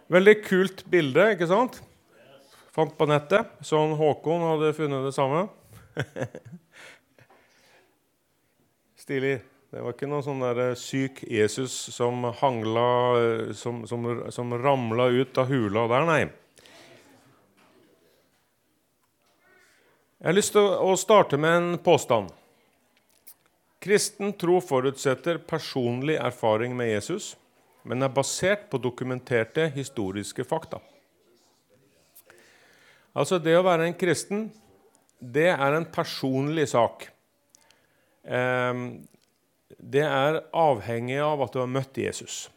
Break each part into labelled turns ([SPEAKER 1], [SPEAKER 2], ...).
[SPEAKER 1] Veldig kult bilde, ikke sant? Fant på nettet. Sånn Håkon hadde funnet det samme. Stilig. Det var ikke noen sånn der syk Jesus som hangla, som ramla ut av hula der, nei. Jeg har lyst til å starte med en påstand. Kristen tro forutsetter personlig erfaring med Jesus, men er basert på dokumenterte historiske fakta. Altså det å være en kristen, det er en personlig sak. Det er avhengig av at du har møtt Jesus.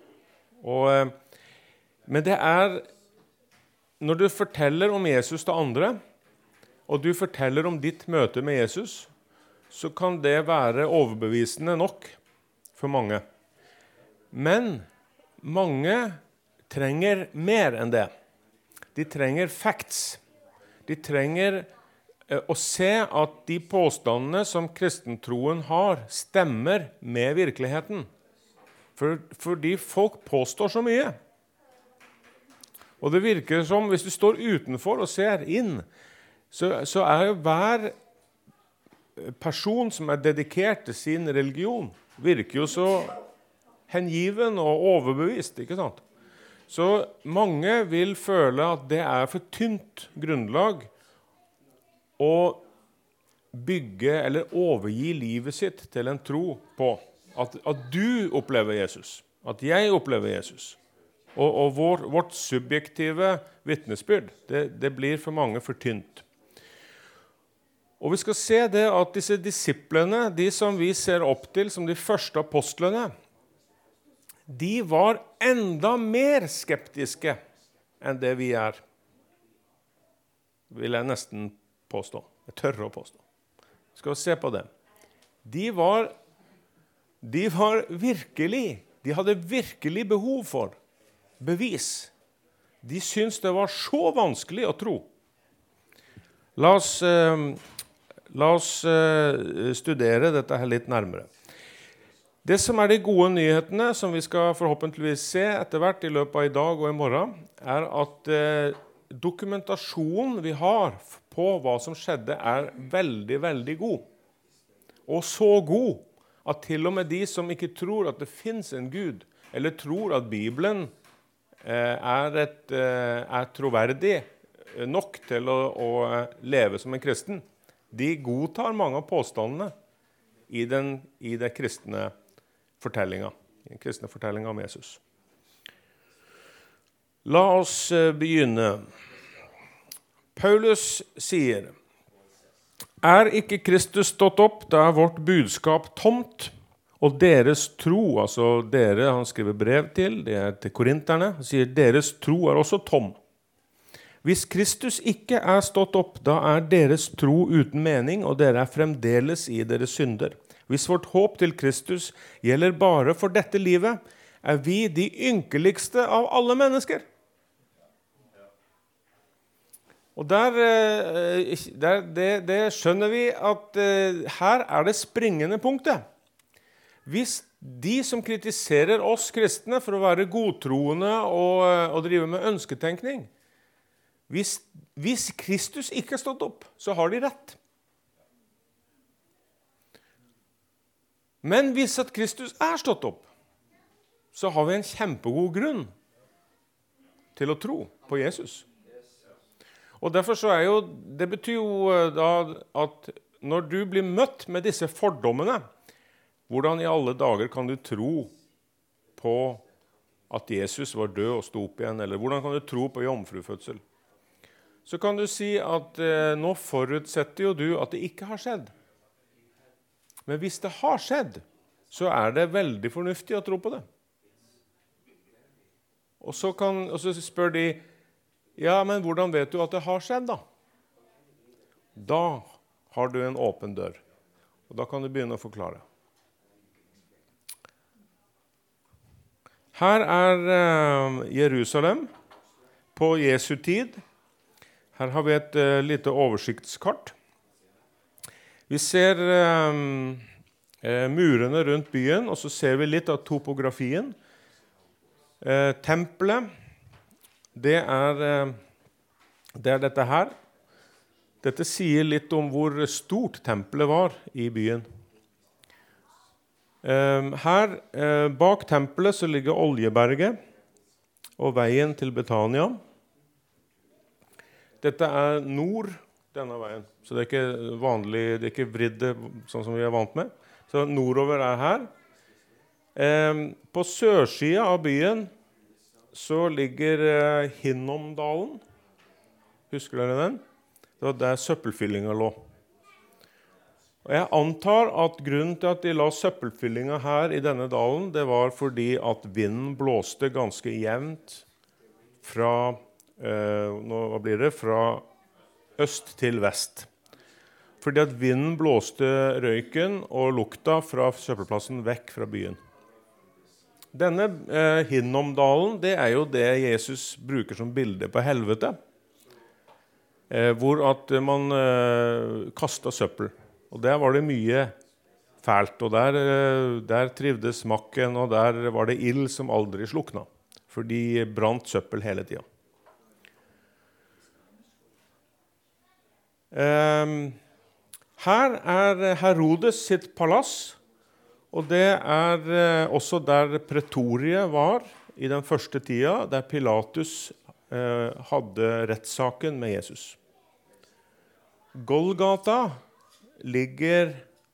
[SPEAKER 1] Men det er, når du forteller om Jesus til andre, og du forteller om ditt møte med Jesus, så kan det være overbevisende nok for mange. Men mange trenger mer enn det. De trenger facts. De trenger å se at de påstandene som kristentroen har, stemmer med virkeligheten. Fordi folk påstår så mye. Og det virker som, hvis du står utenfor og ser inn, så er jo hver person som er dedikert til sin religion, virker jo så hengiven og overbevist, ikke sant? Så mange vil føle at det er for tynt grunnlag å bygge eller overgi livet sitt til en tro på. At du opplever Jesus, at jeg opplever Jesus. Og vårt subjektive vittnesbyrd, det blir for mange for tynt. Og vi skal se det at disse disiplene, de som vi ser opp til som de første apostlene, de var enda mer skeptiske enn det vi er. Vil jeg nesten påstå. Jeg tør å påstå. Skal vi se på det. De hadde virkelig behov for bevis. De syntes det var så vanskelig å tro. La oss studere dette her litt nærmere. Det som er de gode nyhetene, som vi skal forhåpentligvis se etter hvert i løpet av i dag og i morgen, er at dokumentasjonen vi har på hva som skjedde er veldig, veldig god. Og så god at til og med de som ikke tror at det finnes en Gud, eller tror at Bibelen er troverdig nok til å leve som en kristen, de godtar mange av påstandene i den kristne fortellinga, den kristne fortellinga om Jesus. La oss begynne. Paulus sier, «Er ikke Kristus stått opp, da er vårt budskap tomt, og deres tro», altså dere han skriver brev til, det er til korinterne, han sier, «Deres tro er også tom. Hvis Kristus ikke er stått opp, da er deres tro uten mening, og dere er fremdeles i deres synder. Hvis vårt håp til Kristus gjelder bare for dette livet, er vi de ynkeligste av alle mennesker.» Og det skjønner vi at her er det springende punktet. Hvis de som kritiserer oss kristne for å være godtroende og drive med ønsketenkning, hvis Kristus ikke har stått opp, så har de rett. Men hvis at Kristus er stått opp, så har vi en kjempegod grunn til å tro på Jesus. Og derfor så det betyr jo da at når du blir møtt med disse fordommene, hvordan i alle dager kan du tro på at Jesus var død og sto opp igjen, eller hvordan kan du tro på jomfrufødsel? Så kan du si at nå forutsetter jo du at det ikke har skjedd. Men hvis det har skjedd, så er det veldig fornuftig å tro på det. Og så spør de, ja, men hvordan vet du at det har skjedd da? Da har du en åpen dør. Og da kan du begynne å forklare. Her er Jerusalem på Jesu tid. Her har vi et lite oversiktskart. Vi ser murene rundt byen, og så ser vi litt av topografien. Tempelet, det er dette her. Dette sier litt om hvor stort tempelet var i byen. Her, bak tempelet, så ligger Oljeberget og veien til Betania. Dette er nord denne veien, så det er ikke vanlig, det er ikke vridde sånn som vi er vant med. Så nordover er her. På sørsiden av byen så ligger Hinnomdalen. Husker dere den? Det var der søppelfyllinga lå. Og jeg antar at grunnen til at de la søppelfyllinga her i denne dalen, det var fordi at vinden blåste ganske jevnt fra, hva blir det? Fra øst til vest. Fordi at vinden blåste røyken og lukta fra søppelplassen vekk fra byen. Denne Hinnomdalen, det er jo det Jesus bruker som bilde på helvete, hvor at man kastet søppel. Og der var det mye fælt, og der trivdes makken, og der var det ild som aldri slukna, for de brant søppel hele tiden. Her er Herodes sitt palass, og det er også der pretoriet var i den første tida, der Pilatus hadde rettssaken med Jesus. Golgata ligger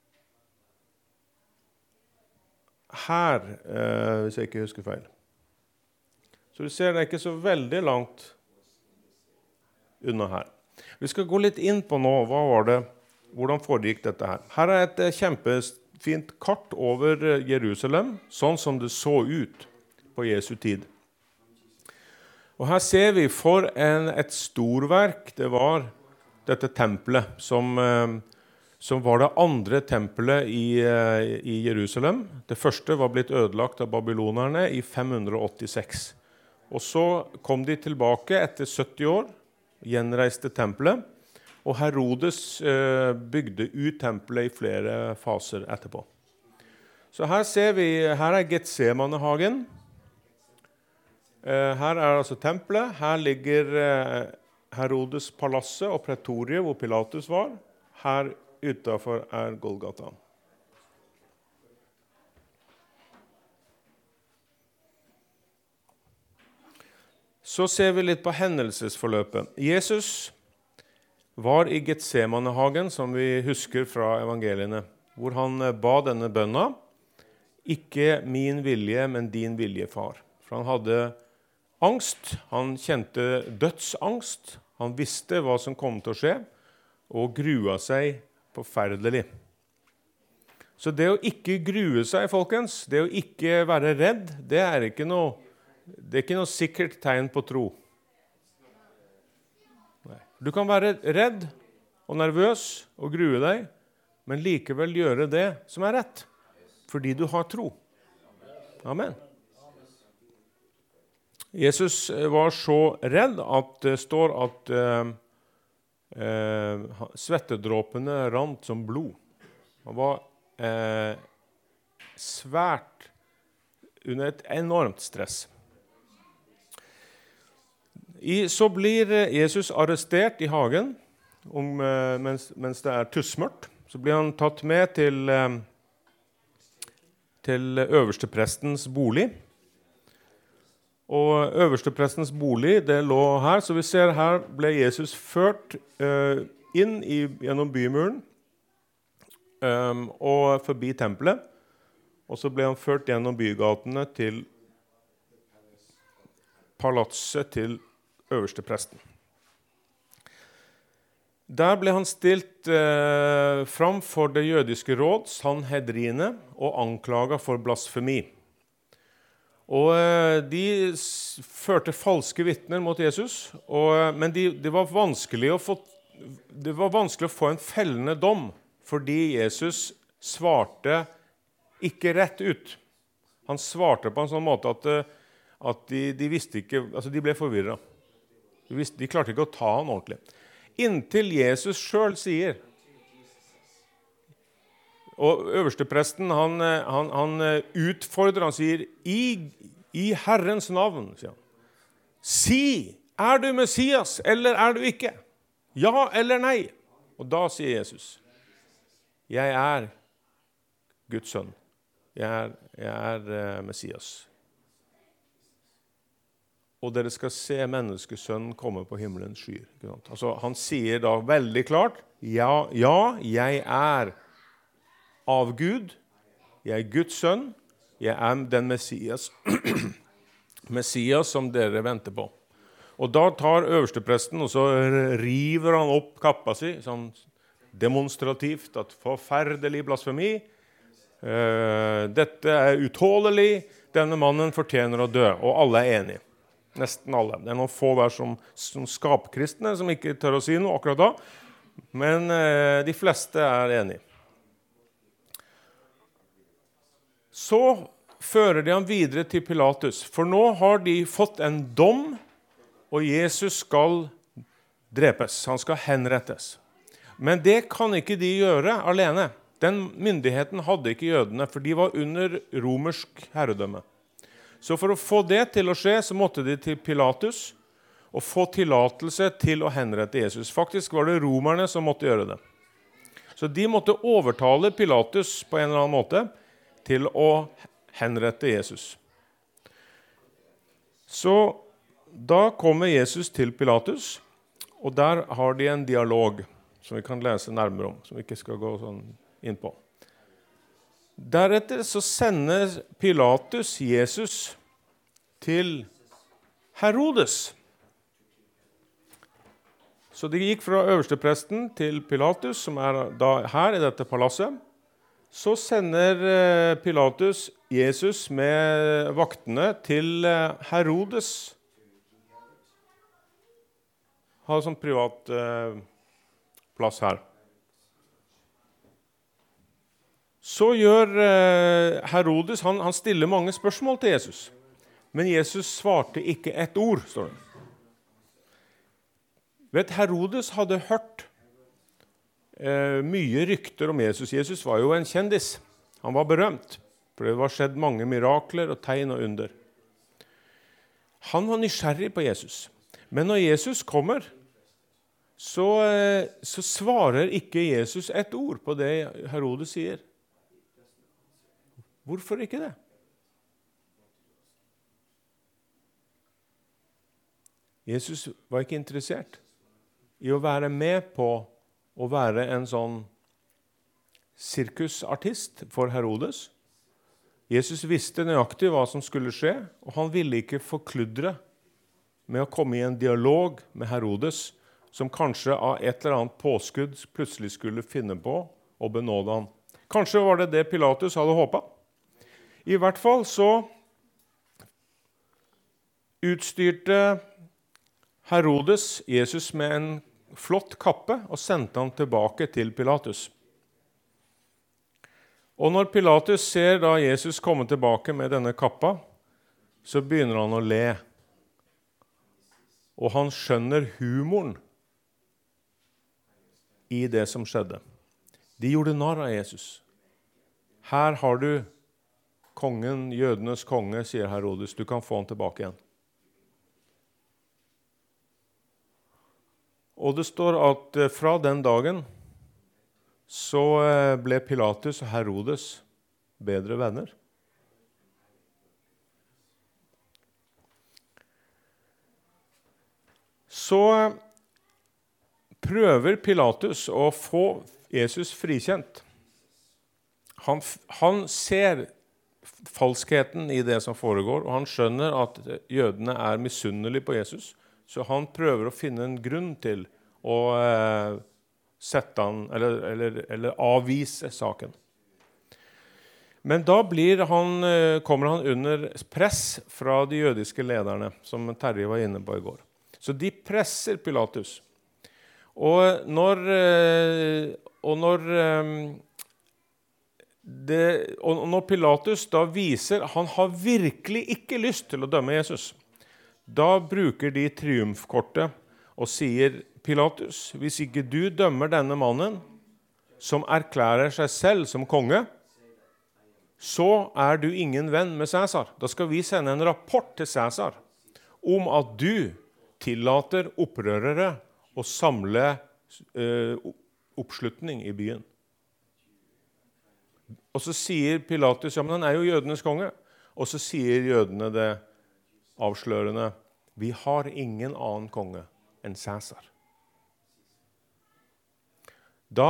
[SPEAKER 1] her, hvis jeg ikke husker feil. Så du ser, det er ikke så veldig langt unna her. Vi skal gå litt inn på nå, hvordan foregikk dette her. Her er et kjempefint kart over Jerusalem, sånn som det så ut på Jesu tid. Og her ser vi for et storverk, det var dette tempelet, som var det andre tempelet i Jerusalem. Det første var blitt ødelagt av babylonerne i 586. Og så kom de tilbake etter 70 år, gjenreiste tempelet, og Herodes bygde ut tempelet i flere faser etterpå. Så her ser vi, her er Getsemanehagen. Her er altså tempelet. Her ligger Herodes palasset og pretoriet, hvor Pilatus var. Her utenfor er Golgata. Så ser vi litt på hendelsesforløpet. Jesus var i Getsemanehagen, som vi husker fra evangeliene, hvor han ba denne bønna, ikke min vilje, men din vilje, far. For han hadde angst, han kjente dødsangst, han visste hva som kom til å skje, og grua seg forferdelig. Så det å ikke grue seg, folkens, det å ikke være redd, det er ikke noe sikkert tegn på tro. Nei. Du kan være redd og nervøs og grue deg, men likevel gjøre det som er rett, fordi du har tro. Amen. Jesus var så redd at det står at svettedråpene rant som blod. Han var svært under et enormt stress. Så blir Jesus arrestert i hagen mens det er tussmørkt. Så blir han tatt med til øversteprestens bolig. Og øversteprestens bolig, det lå her. Så vi ser her ble Jesus ført inn gjennom bymuren og forbi tempelet. Og så ble han ført gjennom bygatene til palatset til øverstepresten. Der ble han stilt fram for det jødiske råd, Sanhedrine, og anklaget for blasfemi. Og de førte falske vitner mot Jesus, men det var vanskelig å få en fellende dom, fordi Jesus svarte ikke rett ut. Han svarte på en sånn måte at de visste ikke, altså de ble forvirret. De klarte ikke å ta han ordentlig. Inntil Jesus selv sier, og øverstepresten, han utfordrer, han sier, i Herrens navn, sier han. si, er du Messias, eller er du ikke? Ja eller nei? Og da sier Jesus, jeg er Guds sønn. Jeg er Messias. Og dere skal se menneskesønnen komme på himmelens skyer. Ikke sant? Altså, han sier da veldig klart, ja, jeg er av Gud, jeg er Guds sønn, jeg er den Messias, Messias som dere venter på. Og da tar øverstepresten, og så river han opp kappa si, sånn demonstrativt, at forferdelig blasfemi, dette er utålelig, denne mannen fortjener å dø, og alle er enige. Nesten alle. Det er noen få der som skapkristne som ikke tør å si noe akkurat da, men de fleste er enige. Så fører de ham videre til Pilatus, for nå har de fått en dom, og Jesus skal drepes, han skal henrettes. Men det kan ikke de gjøre alene. Den myndigheten hadde ikke jødene, for de var under romersk herredømme. Så for å få det til å skje, så måtte de til Pilatus og få tillatelse til å henrette Jesus. Faktisk var det romerne som måtte gjøre det. Så de måtte overtale Pilatus på en eller annen måte til å henrette Jesus. Så da kommer Jesus til Pilatus, og der har de en dialog som vi kan lese nærmere om, som vi ikke skal gå sånn inn på. Deretter så sender Pilatus Jesus til Herodes. Så de gikk fra øverstepresten til Pilatus, som er da her i dette palasset. Så sender Pilatus Jesus med vaktene til Herodes. Har sånn privat plass her. Så gjør Herodes, han stiller mange spørsmål til Jesus. Men Jesus svarte ikke ett ord, står det. Vet, Herodes hadde hørt mye rykter om Jesus. Jesus var jo en kjendis. Han var berømt, for det var skjedd mange mirakler og tegn og under. Han var nysgjerrig på Jesus. Men når Jesus kommer, så svarer ikke Jesus ett ord på det Herodes sier. Hvorfor ikke det? Jesus var ikke interessert i å være med på å være en sånn sirkusartist for Herodes. Jesus visste nøyaktig hva som skulle skje, og han ville ikke forkludre med å komme i en dialog med Herodes, som kanskje av et eller annet påskudd plutselig skulle finne på å benåde han. Kanskje var det det Pilatus hadde håpet. I hvert fall så utstyrte Herodes Jesus med en flott kappe og sendte han tilbake til Pilatus. Og når Pilatus ser da Jesus komme tilbake med denne kappa, så begynner han å le. Og han skjønner humoren i det som skjedde. De gjorde narr av Jesus. Her har du kongen, jødenes konge, sier Herodes. Du kan få han tilbake igjen. Og det står at fra den dagen så ble Pilatus og Herodes bedre venner. Så prøver Pilatus å få Jesus frikjent. Han ser falskheten i det som foregår, og han skjønner at jødene er misunnelige på Jesus, så han prøver å finne en grunn til å sette han, eller avvise saken. Men da kommer han under press fra de jødiske lederne, som Terje var inne på i går. Så de presser Pilatus. Og når Pilatus da viser han har virkelig ikke lyst til å dømme Jesus, da bruker de triumfkortet og sier, Pilatus, hvis ikke du dømmer denne mannen, som erklærer seg selv som konge, så er du ingen venn med Cæsar. Da skal vi sende en rapport til Cæsar om at du tillater opprørere å samle oppslutning i byen. Og så sier Pilatus, ja, men han jo jødenes konge. Og så sier jødene det avslørende, vi har ingen annen konge enn Cæsar. Da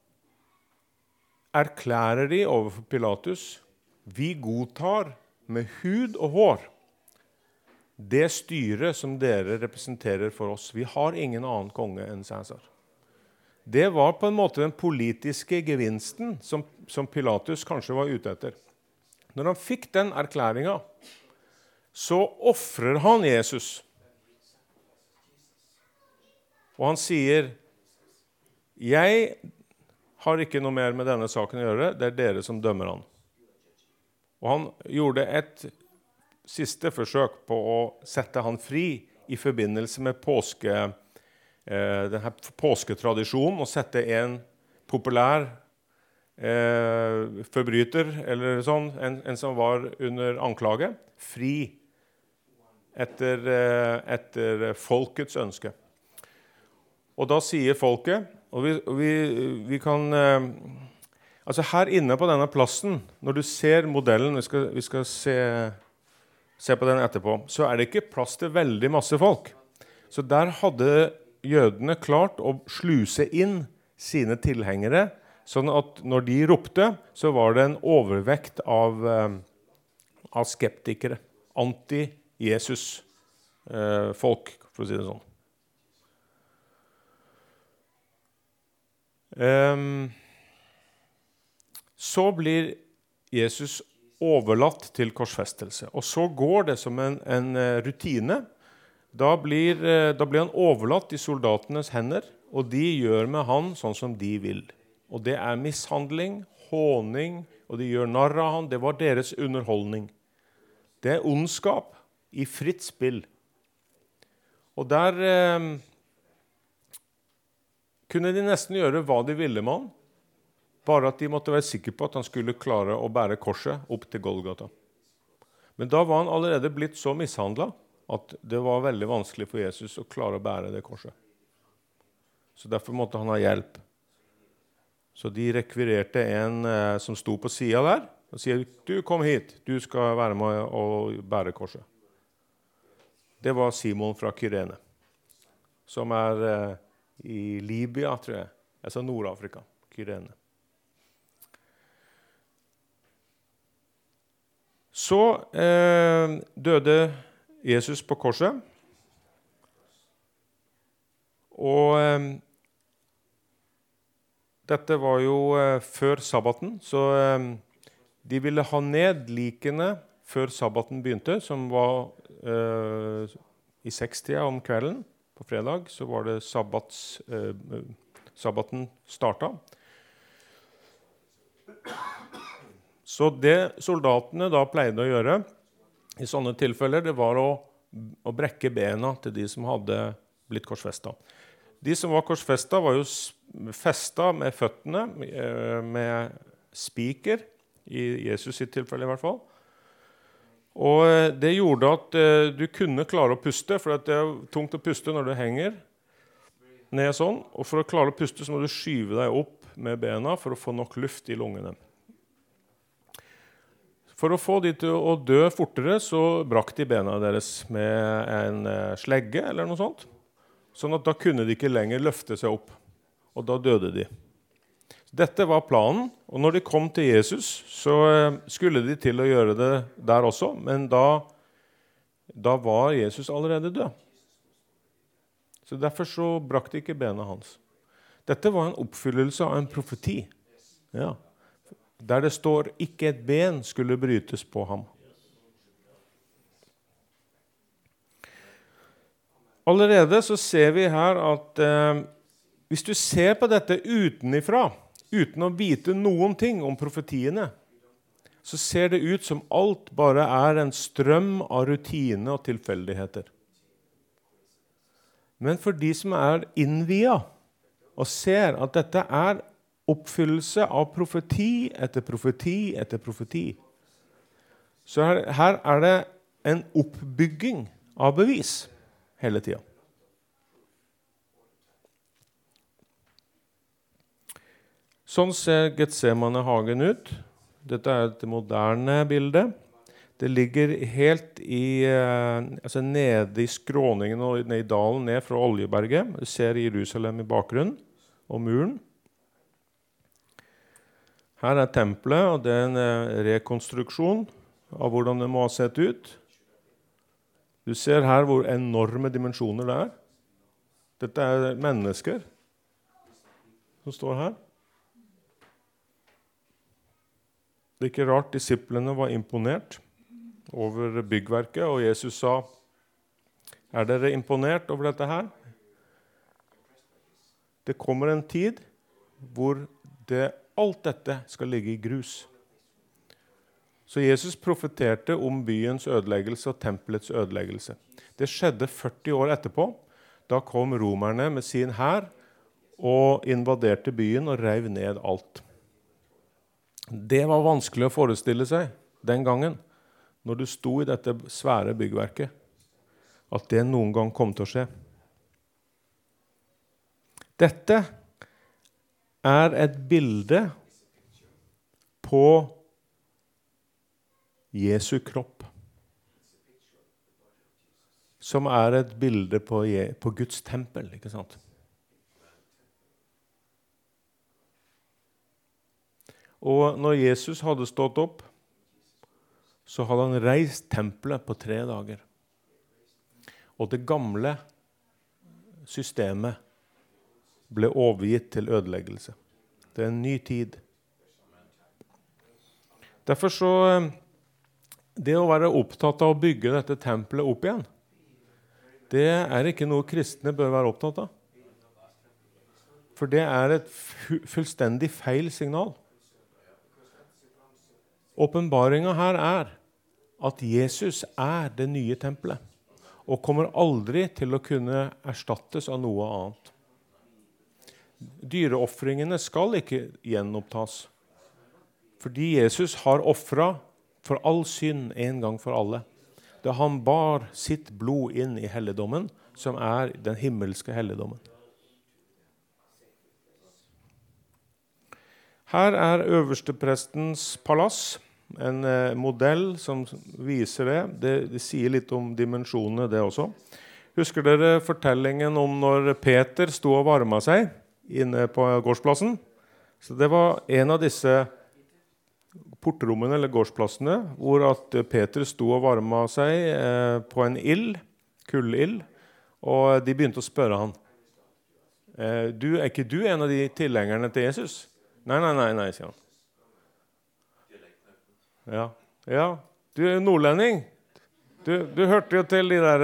[SPEAKER 1] erklærer de overfor Pilatus, vi godtar med hud og hår det styret som dere representerer for oss. Vi har ingen annen konge enn Cæsar. Det var på en måte den politiske gevinsten som Pilatus kanskje var ute etter. Når han fikk den erklæringen, så offrer han Jesus. Og han sier, jeg har ikke noe mer med denne saken å gjøre, det dere som dømmer han. Og han gjorde et siste forsøk på å sette han fri i forbindelse med denne påsketradisjonen, og sette en populær forbryter, eller sånn, en som var under anklage, fri etter folkets ønske. Og da sier folket, og vi kan altså her inne på denne plassen, når du ser modellen, vi skal se på den etterpå, så det ikke plass til veldig masse folk. Så der hadde jødene klart å sluse inn sine tilhengere, sånn at når de ropte, så var det en overvekt av skeptikere, anti-Jesus folk, for å si det sånn. Så blir Jesus overlatt til korsfestelse, og så går det som en rutine. Da blir han overlatt i soldatenes hender, og de gjør med han sånn som de vil. Og det mishandling, håning, og de gjør narr av han. Det var deres underholdning. Det ondskap i fritt spill. Og der kunne de nesten gjøre hva de ville med han, bare at de måtte være sikre på at han skulle klare å bære korset opp til Golgata. Men da var han allerede blitt så mishandlet at det var veldig vanskelig for Jesus å klare å bære det korset. Så derfor måtte han ha hjelp. Så de rekvirerte en som sto på siden der, og sier, du kom hit, du skal være med og bære korset. Det var Simon fra Kyrene, som i Libya, tror jeg. Altså Nord-Afrika, Kyrene. Så døde Jesus på korset, og dette var jo før sabbaten, så de ville ha ned likene før sabbaten begynte, som var i 6-tida om kvelden. På fredag så var det sabbaten startet. Så det soldatene da pleide å gjøre i sånne tilfeller, det var å brekke bena til de som hadde blitt korsfestet. De som var korsfestet var jo festet med føttene, med spiker, i Jesus sitt tilfelle i hvert fall. Og det gjorde at du kunne klare å puste, for det tungt å puste når du henger ned sånn. Og for å klare å puste så må du skyve deg opp med bena for å få nok luft i lungene. For å få de til å dø fortere, så brakk de bena deres med en slegge eller noe sånt. Sånn at da kunne de ikke lenger løfte seg opp, og da døde de. Dette var planen, og når de kom til Jesus, så skulle de til å gjøre det der også, men da var Jesus allerede død. Så derfor så brakk de ikke bena hans. Dette var en oppfyllelse av en profeti, ja, der det står ikke et ben skulle brytes på ham. Allerede så ser vi her at hvis du ser på dette utenifra, uten å vite noen ting om profetiene, så ser det ut som alt bare en strøm av rutine og tilfeldigheter. Men for de som innviet og ser at dette oppfyllelse av profeti etter profeti etter profeti, så her det en oppbygging av bevis hele tiden. Sånn ser Getsemane-hagen ut. Dette er et moderne bilde. Det ligger helt nede i skråningen og ned i dalen ned fra Oljeberget. Du ser Jerusalem i bakgrunnen og muren. Her er tempelet, og det er en rekonstruksjon av hvordan det må ha sett ut. Du ser her hvor enorme dimensjoner det er. Dette er mennesker som står her. Det er ikke rart disiplene var imponert over byggverket, og Jesus sa, er dere imponert over dette her? Det kommer en tid hvor alt dette skal ligge i grus. Så Jesus profeterte om byens ødeleggelse og tempelets ødeleggelse. Det skjedde 40 år etterpå. Da kom romerne med sin hær og invaderte byen og rev ned alt. Det var vanskelig å forestille seg den gangen, når du sto i dette svære byggverket, at det noen gang kom til å skje. Dette er et bilde på Jesu kropp, som er et bilde på Guds tempel, ikke sant? Og når Jesus hadde stått opp, så hadde han reist tempelet på 3 dager. Og det gamle systemet ble overgitt til ødeleggelse. Det er en ny tid. Derfor så, det å være opptatt av å bygge dette tempelet opp igjen, det er ikke noe kristne bør være opptatt av. For det er et fullstendig feil signal. Åpenbaringen her er at Jesus er det nye tempelet, og kommer aldri til å kunne erstattes av noe annet. Dyreoffringene skal ikke gjenopptas, fordi Jesus har offret for all synd en gang for alle. Da han bar sitt blod inn i helligdommen, som er den himmelske helligdommen. Her er øversteprestens palass, en modell som viser det. Det sier litt om dimensjonene, det også. Husker dere fortellingen om når Peter sto og varmet seg inne på gårdsplassen? Så det var en av disse portrommene eller gårdsplassene hvor at Peter sto og varmet seg på en kullild, og de begynte å spørre han. Er ikke du en av de tilhengerne til Jesus? Nei, sier han. Ja, du er nordlending. Du hørte jo til de der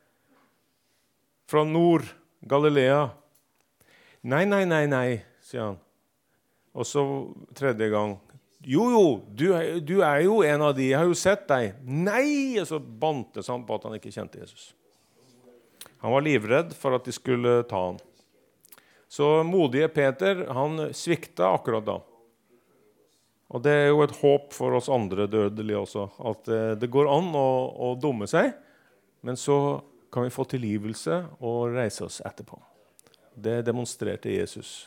[SPEAKER 1] fra nord, Galilea. Nei, sier han. Og så 3. gang. Jo, du er jo en av de, jeg har jo sett deg. Nei, og så bantes han på at han ikke kjente Jesus. Han var livredd for at de skulle ta han. Så modige Peter, han svikta akkurat da. Og det er jo et håp for oss andre dødelige også, at det går an å dumme seg, men så kan vi få tilgivelse og reise oss etterpå. Det demonstrerte Jesus.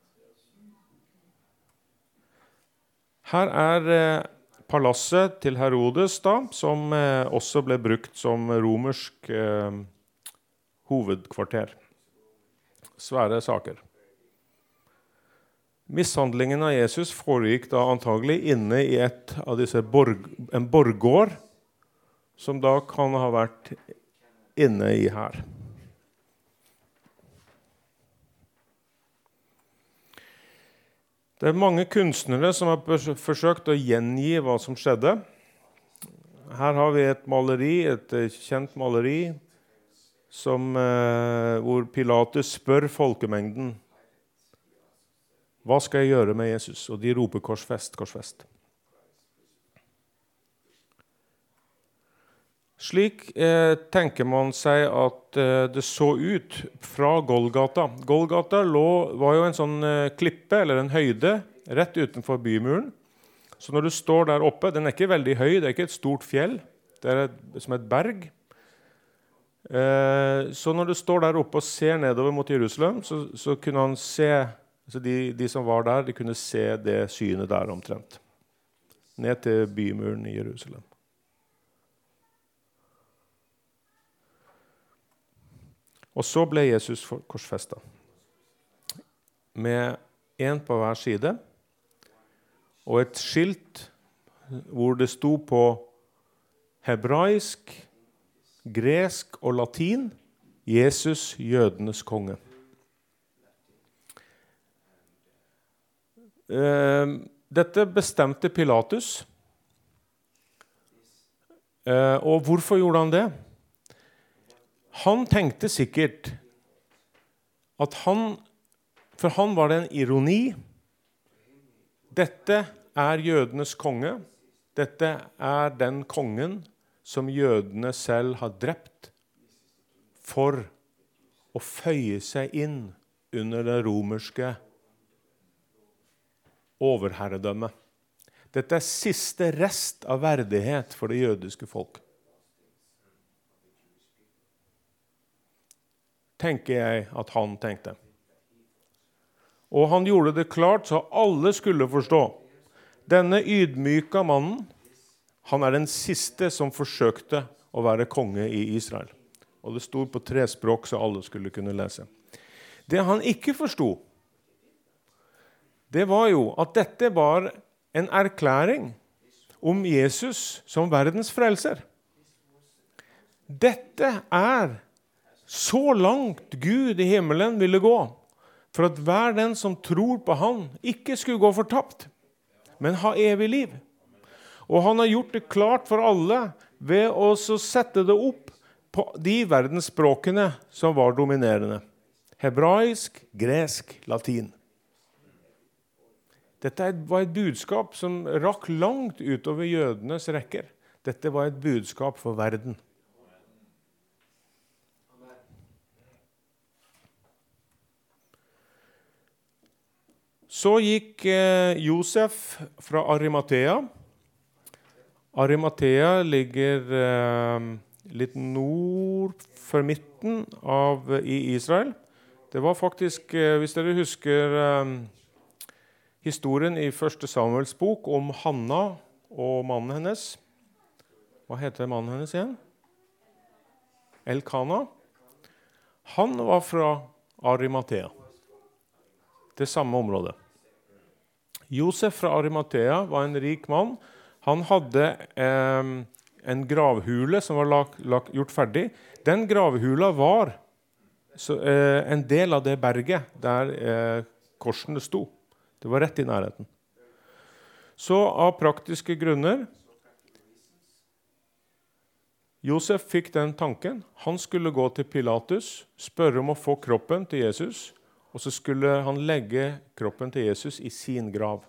[SPEAKER 1] Her er palasset til Herodes, da, som også ble brukt som romersk hovedkvarter. Svære saker. Mishandlingen av Jesus foregikk da antagelig inne i en borggård, som da kan ha vært inne i her. Det er mange kunstnere som har forsøkt å gjengi hva som skjedde. Her har vi et maleri, et kjent maleri, hvor Pilatus spør folkemengden, hva skal jeg gjøre med Jesus? Og de roper korsfest, korsfest. Slik tenker man seg at det så ut fra Golgata. Golgata var jo en sånn klippe, eller en høyde, rett utenfor bymuren. Så når du står der oppe, den er ikke veldig høy, det er ikke et stort fjell, det er som et berg. Så når du står der oppe og ser nedover mot Jerusalem, så kunne han se, altså de som var der, de kunne se det synet der omtrent. Ned til bymuren i Jerusalem. Og så ble Jesus korsfestet. Med en på hver side, og et skilt hvor det sto på hebraisk, gresk og latin, Jesus, jødenes konge. Dette bestemte Pilatus. Og hvorfor gjorde han det? Han tenkte sikkert at for han var det en ironi. Dette er jødenes konge. Dette er den kongen som jødene selv har drept for å føye seg inn under det romerske overherredømmet. Dette er siste rest av verdighet for det jødiske folk. Tenker jeg at han tenkte. Og han gjorde det klart så alle skulle forstå. Denne ydmyka mannen, han er den siste som forsøkte å være konge i Israel. Og det stod på 3 språk så alle skulle kunne lese. Det han ikke forstod, det var jo at dette var en erklæring om Jesus som verdens frelser. Dette er så langt Gud i himmelen ville gå, for at hver den som tror på han ikke skulle gå fortapt, men ha evig liv. Og han har gjort det klart for alle ved å sette det opp på de verdensspråkene som var dominerende. Hebraisk, gresk, latin. Dette var et budskap som rakk langt utover jødenes rekker. Dette var et budskap for verden. Så gikk Josef fra Arimathea. Arimathea ligger litt nord for midten i Israel. Det var faktisk, hvis dere husker historien i 1. Samuels bok om Hanna og mannen hennes. Hva heter mannen hennes igjen? Elkana. Han var fra Arimathea. Det samme området. Josef fra Arimathea var en rik mann. Han hadde en gravhule som var gjort ferdig. Den gravhula var en del av det berget der korsene sto. Det var rett i nærheten. Så av praktiske grunner, Josef fikk den tanken. Han skulle gå til Pilatus, spørre om å få kroppen til Jesus, og så skulle han legge kroppen til Jesus i sin grav.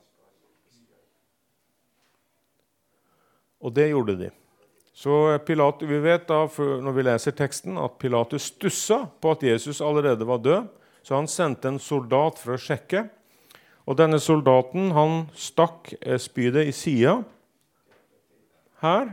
[SPEAKER 1] Og det gjorde de. Så Pilatus, vi vet da, når vi leser teksten, at Pilatus stussa på at Jesus allerede var død, så han sendte en soldat for å sjekke. Og denne soldaten, han stakk spydet i siden her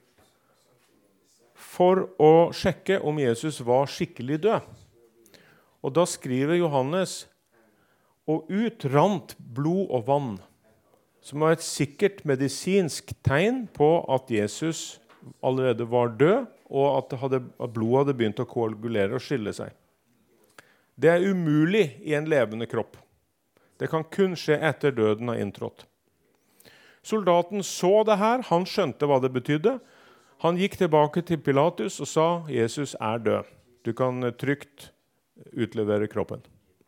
[SPEAKER 1] for å sjekke om Jesus var skikkelig død. Og da skriver Johannes, og ut rant blod og vann, som var et sikkert medisinsk tegn på at Jesus allerede var død, og at blodet hadde begynt å koagulere og skille seg. Det er umulig i en levende kropp. Det kan kun skje etter døden har inntrådt. Soldaten så det her, han skjønte hva det betydde. Han gikk tilbake til Pilatus og sa, Jesus er død. Du kan trygt utlevere kroppen.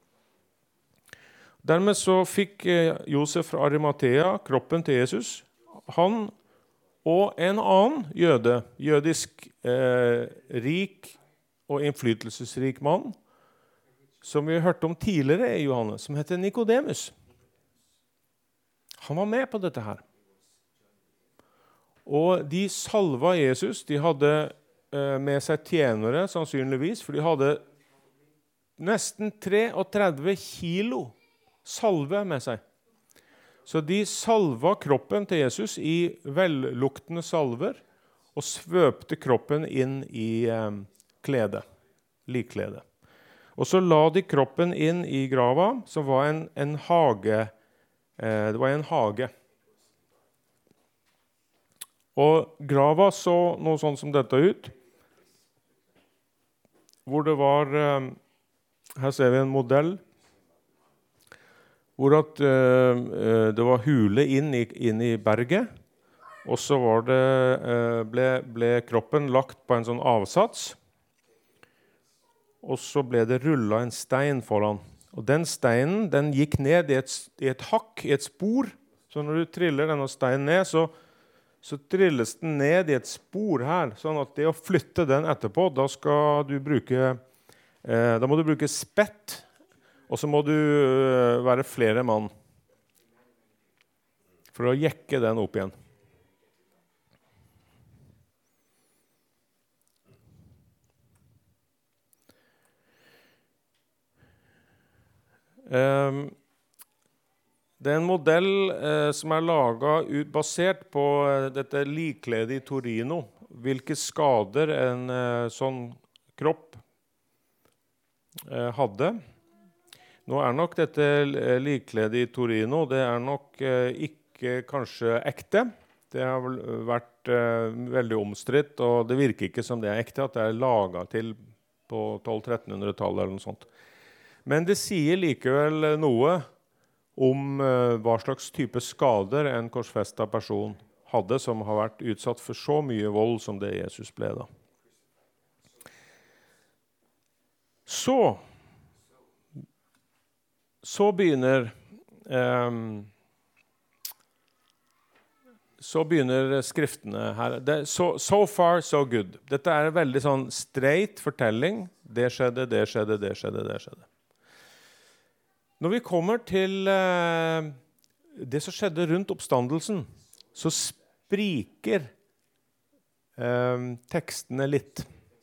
[SPEAKER 1] Dermed så fikk Josef fra Arimathea kroppen til Jesus. Han og en annen jøde, jødisk rik og innflytelsesrik mann, som vi hørte om tidligere i Johannes, som heter Nikodemus. Han var med på dette her. Og de salva Jesus, de hadde med seg tjenere sannsynligvis, for de hadde nesten 33 kilo salve med seg. Så de salva kroppen til Jesus i velluktende salver, og svøpte kroppen inn i likklede. Og så la de kroppen inn i grava, som var en hage. Det var en hage. Og grava så noe sånn som dette ut, hvor det var, her ser vi en modell, hvor at, det var hule inn i berget, og så var ble kroppen lagt på en sånn avsats, og så ble det rullet en stein foran. Og den steinen, den gikk ned i et hakk, i et spor, så når du triller denne steinen ned, så trilles den ned i et spor her, sånn at det å flytte den etterpå, da må du bruke spett, og så må du være flere mann for å jekke den opp igjen. Det en modell som laget basert på dette likkledet i Torino, hvilke skader en sånn kropp hadde. Nå nok dette likkledet i Torino, det nok ikke kanskje ekte. Det har vel vært veldig omstridt, og det virker ikke som det ekte, at det laget til på 1200-1300-tallet eller noe sånt. Men det sier likevel noe om hva slags type skader en korsfestet person hadde, som har vært utsatt for så mye vold som det Jesus ble da. Så begynner skriftene her. So far, so good. Dette en veldig sånn straight fortelling. Det skjedde, det skjedde, det skjedde, det skjedde. Når vi kommer til det som skjedde rundt oppstandelsen, så spriker tekstene litt.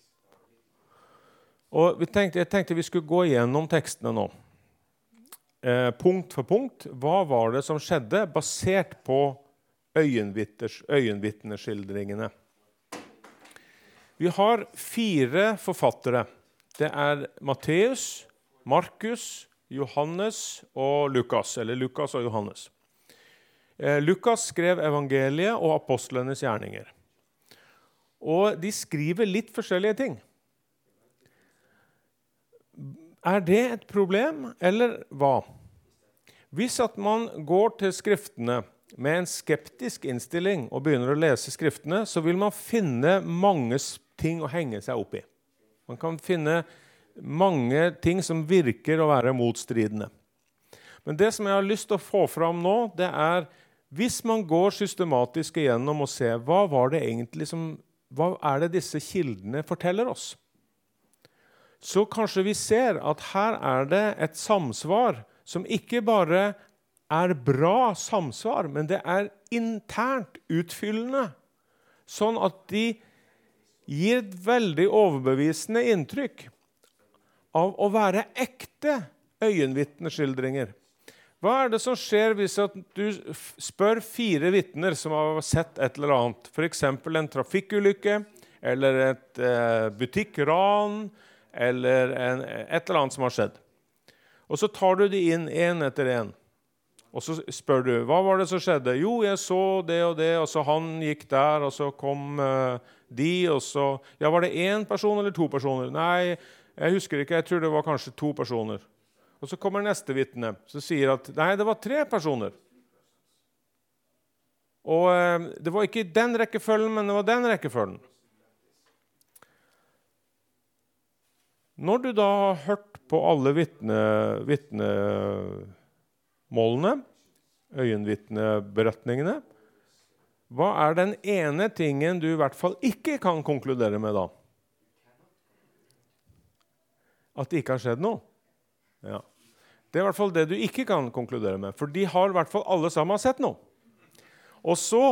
[SPEAKER 1] Og jeg tenkte vi skulle gå gjennom tekstene nå. Punkt for punkt. Hva var det som skjedde basert på øyenvitneskildringene? Vi har 4 forfattere. Det Matteus, Markus, Johannes og Lukas, eller Lukas og Johannes. Lukas skrev evangeliet og apostlenes gjerninger. Og de skriver litt forskjellige ting. Det et problem, eller hva? Hvis at man går til skriftene med en skeptisk innstilling og begynner å lese skriftene, så vil man finne mange ting å henge seg opp i. Man kan finne mange ting som virker å være motstridende. Men det som jeg har lyst til å få fram nå, det hvis man går systematisk igjennom og ser hva var det egentlig hva det disse kildene forteller oss? Så kanskje vi ser at her det et samsvar som ikke bare bra samsvar, men det internt utfyllende, sånn at de gir et veldig overbevisende inntrykk av å være ekte øyenvitneskildringer. Hva det som skjer hvis at du spør 4 vitner som har sett et eller annet, for eksempel en trafikkulykke, eller et butikkran, eller et eller annet som har skjedd. Og så tar du de inn en etter en. Og så spør du, hva var det som skjedde? Jo, jeg så det, og så han gikk der, og så kom de, og så... Ja, var det 1 person eller 2 personer? Nei, jeg husker ikke, jeg tror det var kanskje 2 personer. Og så kommer neste vitne, som sier at nei, det var 3 personer. Og det var ikke den rekkefølgen, men det var den rekkefølgen. Når du da har hørt på alle vitnemålene, øyenvitneberetningene, hva den ene tingen du i hvert fall ikke kan konkludere med da? At det ikke har skjedd noe? Ja. Det i hvert fall det du ikke kan konkludere med, for de har i hvert fall alle sammen sett noe. Og så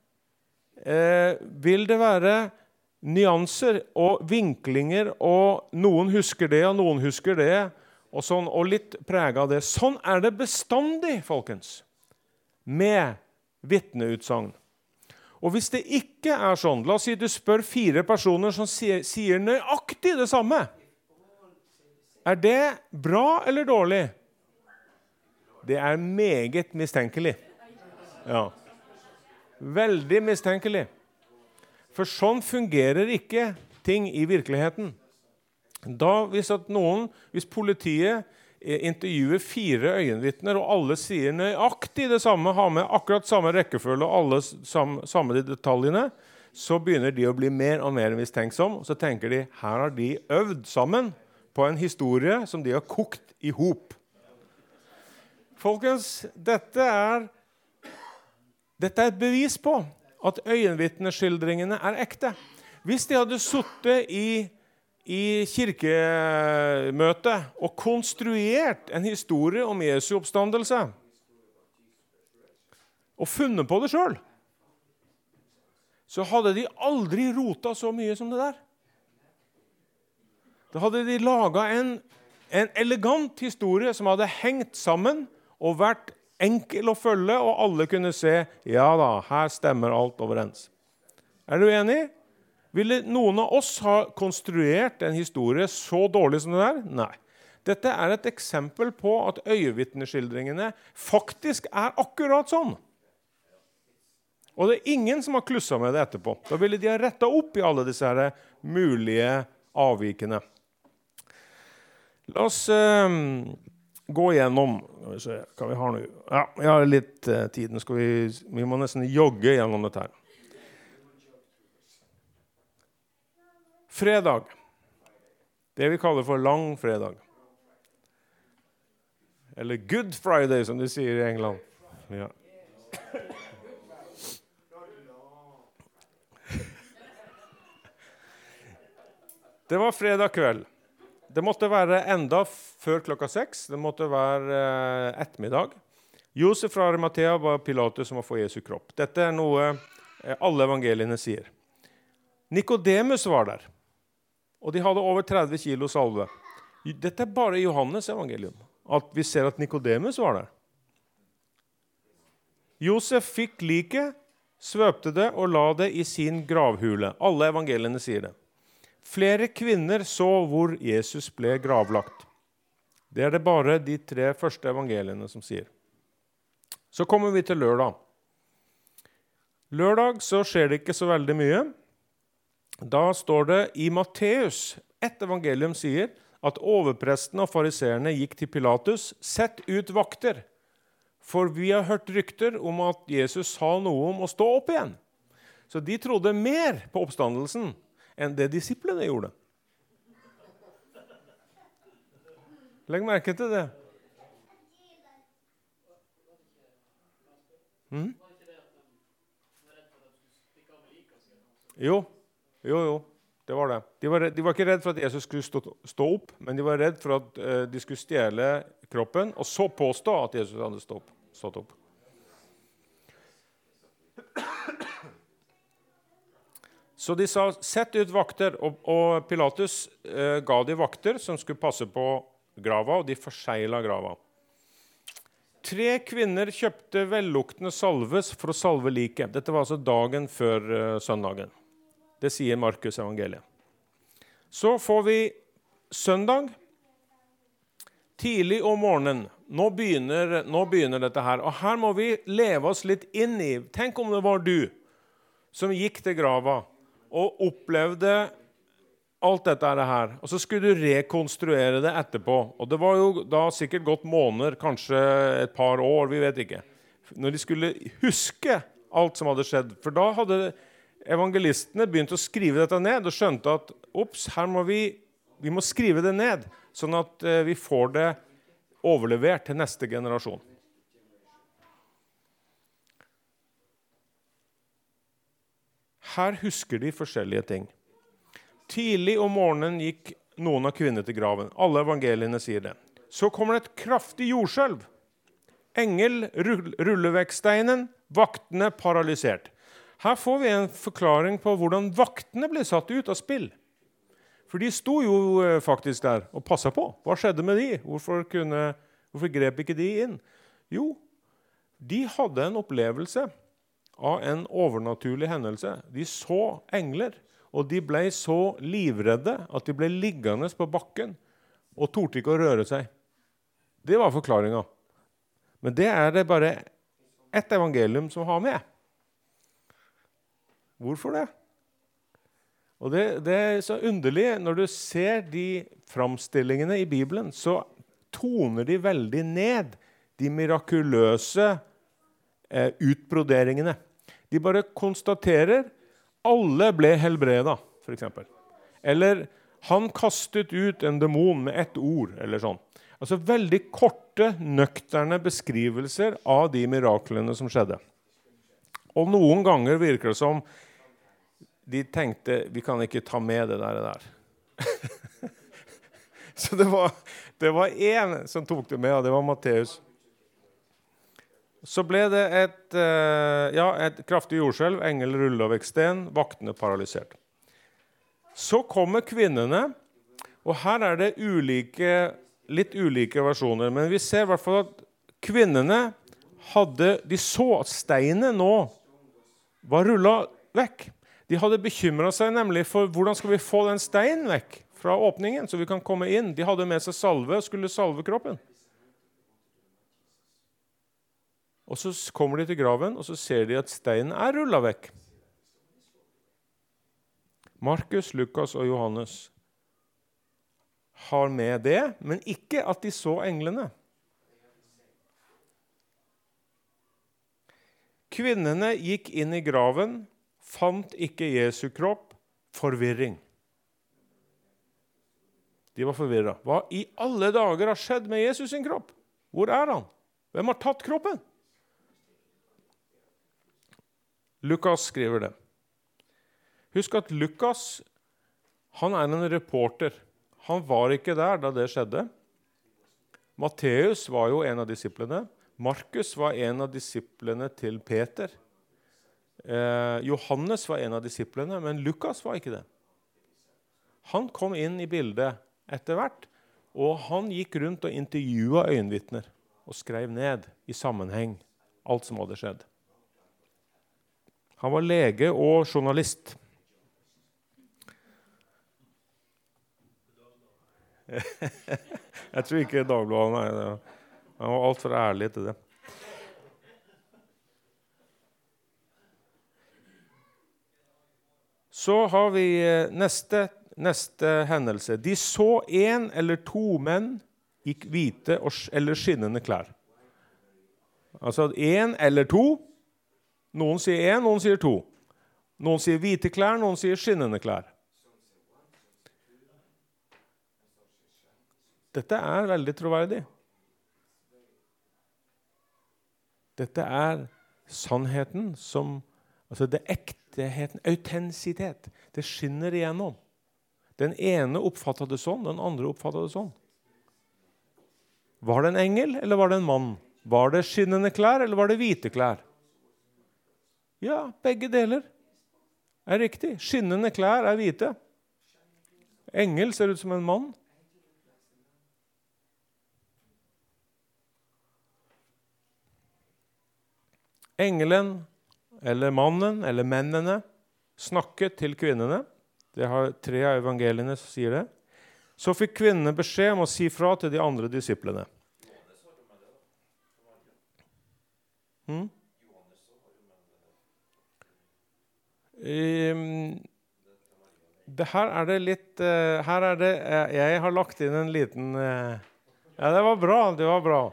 [SPEAKER 1] vil det være nyanser og vinklinger, og noen husker det, og noen husker det, og, sånn, og litt preget av det. Sånn det bestandig, folkens, med vitneutsagn. Og hvis det ikke er sånn, la oss si du spør 4 personer som sier nøyaktig det samme. Er det bra eller dårlig? Det er meget mistenkelig. Ja. Veldig mistenkelig. For sånn fungerer ikke ting i virkeligheten. Hvis politiet intervjuer 4 øyenvitner, og alle sier nøyaktig det samme, har med akkurat samme rekkefølge og alle samme detaljene, så begynner de å bli mer og mer mistenksomme, og så tenker de, her har de øvd sammen på en historie som de har kokt i hop. Folkens, dette er et bevis på at øyenvitneskildringene er ekte. Hvis de hadde suttet i kirkemøte og konstruert en historie om Jesu oppstandelse og funnet på det selv, så hadde de aldri rotet så mye som det der. Da hadde de laget en elegant historie som hadde hengt sammen og vært enkel å følge, og alle kunne se, ja da, her stemmer alt overens. Er du enig? Ville noen av oss ha konstruert en historie så dårlig som det der? Nei. Dette er et eksempel på at øyenvitneskildringene faktisk er akkurat sånn. Og det er ingen som har klusset med det etterpå. Da ville de ha rettet opp i alle disse her mulige avvikene. La oss gå gjennom. Skal vi se, hva vi har nå? Ja, vi har litt tid. Vi må nesten jogge gjennom dette her. Fredag. Det vi kaller for lang fredag. Eller Good Friday, som de sier i England. Ja. Det var fredag kveld. Det måtte være enda før klokka 6. Det måtte være ettermiddag. Josef fra Arimathea var Pilatus som var for Jesu kropp. Dette er noe alle evangeliene sier. Nikodemus var der, og de hadde over 30 kilo salve. Dette er bare Johannes evangelium, at vi ser at Nikodemus var der. Josef fikk liket, svøpte det og la det i sin gravhule. Alle evangeliene sier det. Flere kvinner så hvor Jesus ble gravlagt. Det er det bare de 3 første evangeliene som sier. Så kommer vi til lørdag. Lørdag så skjer det ikke så veldig mye. Da står det i Matteus, et evangelium sier at overprestene og fariserene gikk til Pilatus, sett ut vakter, for vi har hørt rykter om at Jesus sa noe om å stå opp igjen. Så de trodde mer på oppstandelsen enn det disiplene gjorde. Legg merke til det. Jo, det var det. De var ikke redd for at Jesus skulle stå opp, men de var redd for at de skulle stjele kroppen, og så påstå at Jesus hadde stått opp. Så de sa, sett ut vakter, og Pilatus ga de vakter som skulle passe på grava, og de forseglet grava. 3 kvinner kjøpte velluktende salves for å salve liket. Dette var altså dagen før søndagen. Det sier Markus evangeliet. Så får vi søndag, tidlig om morgenen. Nå begynner dette her, og her må vi leve oss litt inn i. Tenk om det var du som gikk til grava, og opplevde alt dette her. Og så skulle du rekonstruere det etterpå. Og det var jo da sikkert gått måneder, kanskje et par år, vi vet ikke. Når de skulle huske alt som hadde skjedd. For da hadde evangelistene begynt å skrive dette ned, og skjønte at, her må vi må skrive det ned, sånn at vi får det overlevert til neste generasjon. Her husker de forskjellige ting. Tidlig om morgenen gikk noen av kvinnene til graven. Alle evangeliene sier det. Så kommer det et kraftig jordskjelv. Engel ruller vekk steinen, vaktene paralysert. Her får vi en forklaring på hvordan vaktene ble satt ut av spill. For de sto jo faktisk der og passet på. Hva skjedde med de? Hvorfor grep ikke de inn? Jo, de hadde en opplevelse av en overnaturlig hendelse. De så engler, og de ble så livredde at de ble liggende på bakken og torde ikke å røre seg. Det var forklaringen. Men det er det bare ett evangelium som har med. Hvorfor det? Og det er så underlig, når du ser de framstillingene i Bibelen, så toner de veldig ned de mirakuløse utbroderingene. De bare konstaterer, alle ble helbreda, for eksempel. Eller, han kastet ut en demon med ett ord, eller sånn. Altså veldig korte, nøkterne beskrivelser av de miraklene som skjedde. Og noen ganger virker det som de tenkte, vi kan ikke ta med det der. Så det var en som tok det med, og det var Matteus. Så ble det et kraftig jordskjelv, engel rullet vekk sten, vaktene paralysert. Så kommer kvinnene, og her er det litt ulike versjoner, men vi ser i hvert fall at kvinnene de så at steinen nå var rullet vekk. De hadde bekymret seg nemlig for hvordan skal vi få den steinen vekk fra åpningen, så vi kan komme inn. De hadde med seg salve og skulle salve kroppen. Og så kommer de til graven, og så ser de at steinen er rullet vekk. Markus, Lukas og Johannes har med det, men ikke at de så englene. Kvinnene gikk inn i graven, fant ikke Jesu kropp, forvirring. De var forvirret. Hva i alle dager har skjedd med Jesus sin kropp? Hvor er han? Hvem har tatt kroppen? Lukas skriver det. Husk at Lukas, han er en reporter. Han var ikke der da det skjedde. Matteus var jo en av disiplene. Markus var en av disiplene til Peter. Johannes var en av disiplene, men Lukas var ikke det. Han kom inn i bildet etter hvert, og han gikk rundt og intervjuet øyenvitner og skrev ned i sammenheng alt som hadde skjedd. Han var lege og journalist. Jeg tror ikke Dagbladet, nei. Han var alt for ærlig til det. Så har vi neste hendelse. De så en eller to menn i hvite eller skinnende klær. Altså en eller to. Noen sier en, noen sier to. Noen sier hvite klær, noen sier skinnende klær. Dette er veldig troverdig. Dette er sannheten altså det ekteheten, autentisitet. Det skinner igjennom. Den ene oppfattet det sånn, den andre oppfattet det sånn. Var det en engel, eller var det en mann? Var det skinnende klær, eller var det hvite klær? Ja, begge deler er riktig. Skinnende klær er hvite. Engel ser ut som en mann. Engelen, eller mannen, eller mennene, snakket til kvinnene. Det har 3 av evangeliene som sier det. Så fikk kvinnene beskjed om å si fra til de andre disiplene. Det her er det litt jeg har lagt inn en liten ja, det var bra.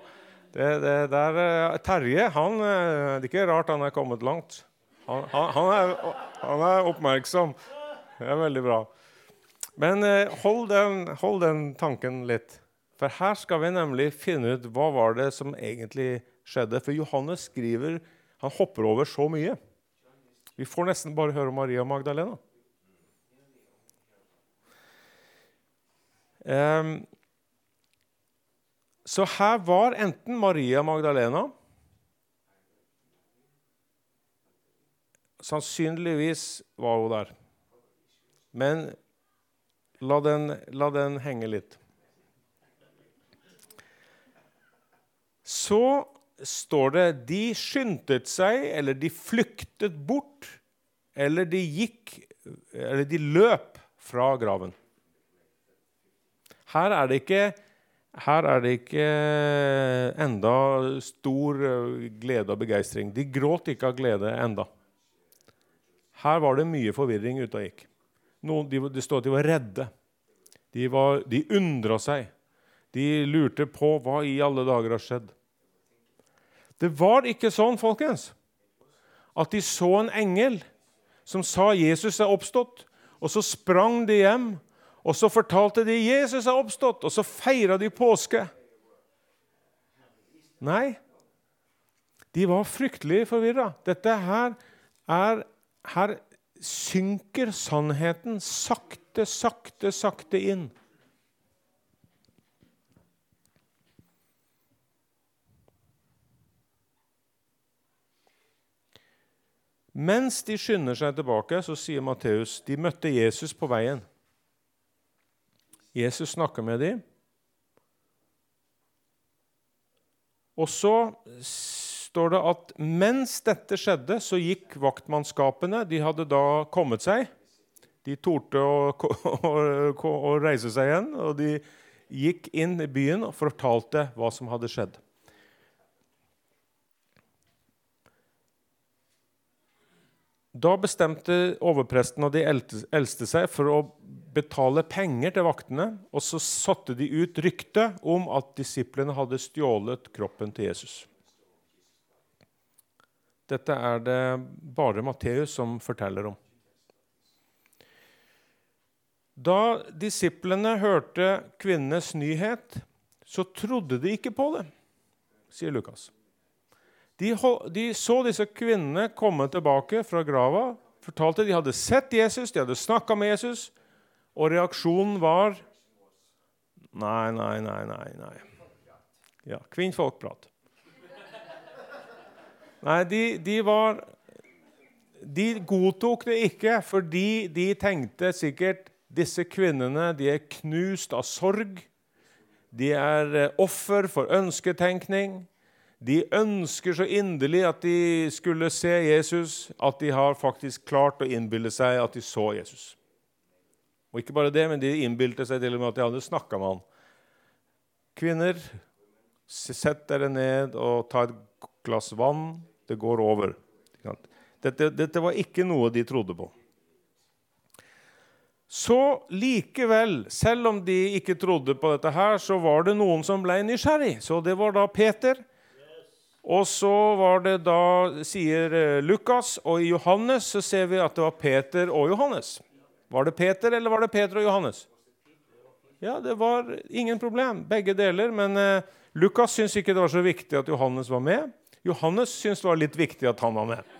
[SPEAKER 1] Terje, det er ikke rart han er kommet langt. Han er oppmerksom. Det er veldig bra. Men hold den tanken litt. For her skal vi nemlig finne ut hva var det som egentlig skjedde. For Johannes skriver, han hopper over så mye. Vi får nesten bare høre om Maria Magdalena. Så her var enten Maria Magdalena, sannsynligvis var hun der. Men la den henge litt. Så står det, de skyndte seg, eller de flyktet bort, eller de løp fra graven. Her er det ikke enda stor glede og begeistring. De gråt ikke av glede enda. Her var det mye forvirring ute og gikk. Det står at de var redde. De undret seg. De lurte på hva i alle dager har skjedd. Det var ikke sånn, folkens, at de så en engel som sa Jesus er oppstått, og så sprang de hjem, og så fortalte de Jesus er oppstått, og så feiret de påske. Nei, de var fryktelig forvirret. Dette her synker sannheten sakte inn. Mens de skynder seg tilbake, så sier Matteus, de møtte Jesus på veien. Jesus snakker med dem. Og så står det at mens dette skjedde, så gikk vaktmannskapene, de hadde da kommet seg. De torde å reise seg igjen, og de gikk inn i byen og fortalte hva som hadde skjedd. Da bestemte overpresten og de eldste seg for å betale penger til vaktene, og så satte de ut rykte om at disiplene hadde stjålet kroppen til Jesus. Dette er det bare Matteus som forteller om. Da disiplene hørte kvinnenes nyhet, så trodde de ikke på det, sier Lukas. De så disse kvinnene komme tilbake fra grava, fortalte de hadde sett Jesus, de hadde snakket med Jesus, og reaksjonen var nei. Ja, kvinnfolkprat. Nei, de godtok det ikke, fordi de tenkte sikkert disse kvinnene, de er knust av sorg, de er offer for ønsketenkning, de ønsker så inderlig at de skulle se Jesus, at de har faktisk klart å innbille seg at de så Jesus. Og ikke bare det, men de innbilte seg til og med at de hadde snakket med han. Kvinner, sett dere ned og ta et glass vann, det går over. Dette var ikke noe de trodde på. Så likevel, selv om de ikke trodde på dette her, så var det noen som ble nysgjerrig. Så det var da Peter. Og så var det da, sier Lukas, og i Johannes så ser vi at det var Peter og Johannes. Var det Peter, eller var det Peter og Johannes? Ja, det var ingen problem, begge deler, men Lukas syntes ikke det var så viktig at Johannes var med. Johannes syntes det var litt viktig at han var med.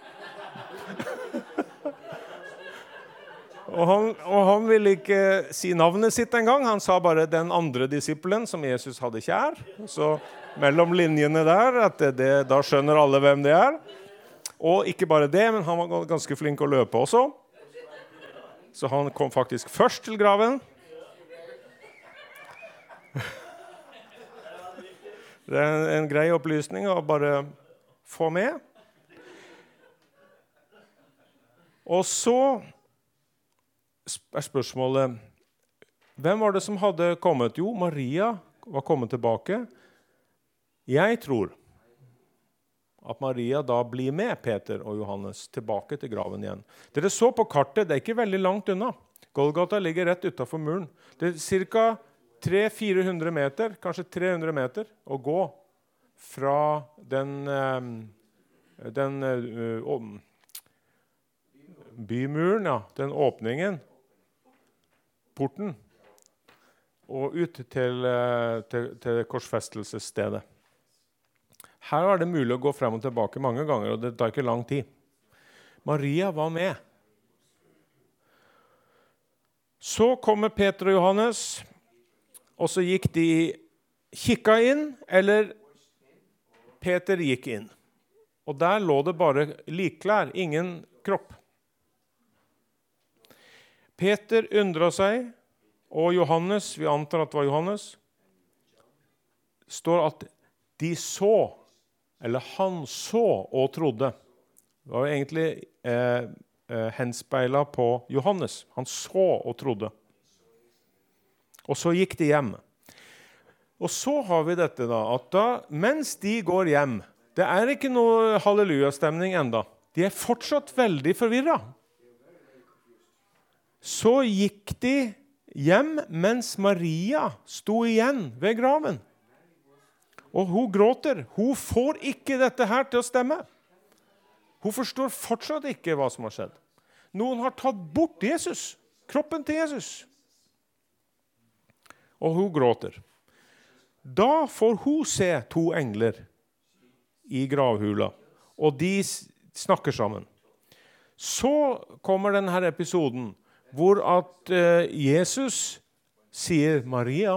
[SPEAKER 1] Og han ville ikke si navnet sitt en gang. Han sa bare den andre disippelen som Jesus hadde kjær. Så mellom linjene der, at da skjønner alle hvem det er. Og ikke bare det, men han var ganske flink å løpe også. Så han kom faktisk først til graven. Det er en grei opplysning å bare få med. Og så er spørsmålet, hvem var det som hadde kommet? Jo, Maria var kommet tilbake. Jeg tror at Maria da blir med Peter og Johannes tilbake til graven igjen. Dere så på kartet, det er ikke veldig langt unna. Golgata ligger rett utenfor muren. Det er ca. 300-400 meter, kanskje 300 meter, å gå fra bymuren, ja, den åpningen, porten, og ut til korsfestelsesstedet. Her var det mulig å gå frem og tilbake mange ganger, og det tar ikke lang tid. Maria var med. Så kommer Peter og Johannes, og så gikk de kikka inn, eller Peter gikk inn. Og der lå det bare likklær, ingen kropp. Peter undret seg, og Johannes, vi antar at det var Johannes, står at de så eller han så og trodde. Det var jo egentlig henspeilet på Johannes. Han så og trodde. Og så gikk de hjem. Og så har vi dette da, at mens de går hjem, det er ikke noe halleluja-stemning enda. De er fortsatt veldig forvirret. Så gikk de hjem mens Maria sto igjen ved graven. Og hun gråter. Hun får ikke dette her til å stemme. Hun forstår fortsatt ikke hva som har skjedd. Noen har tatt bort Jesus, kroppen til Jesus. Og hun gråter. Da får hun se 2 engler i gravhula, og de snakker sammen. Så kommer denne episoden hvor at Jesus sier Maria,